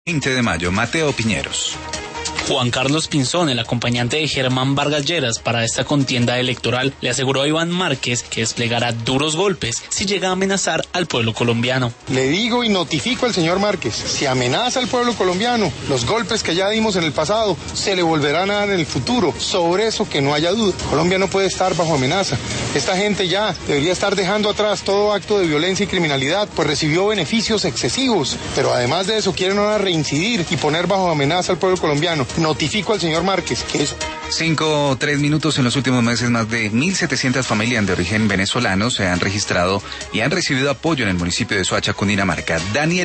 20 de mayo, Mateo Piñeros. Juan Carlos Pinzón, el acompañante de Germán Vargas Lleras para esta contienda electoral, le aseguró a Iván Márquez que desplegará duros golpes si llega a amenazar al pueblo colombiano. Le digo y notifico al señor Márquez, si amenaza al pueblo colombiano, los golpes que ya dimos en el pasado se le volverán a dar en el futuro. Sobre eso que no haya duda. Colombia no puede estar bajo amenaza. Esta gente ya debería estar dejando atrás todo acto de violencia y criminalidad, pues recibió beneficios excesivos. Pero además de eso quieren ahora reincidir y poner bajo amenaza al pueblo colombiano. Notifico al señor Márquez que es... 3 minutos. En los últimos meses, más de 1.700 familias de origen venezolano se han registrado y han recibido apoyo en el municipio de Soacha, Cundinamarca. Daniel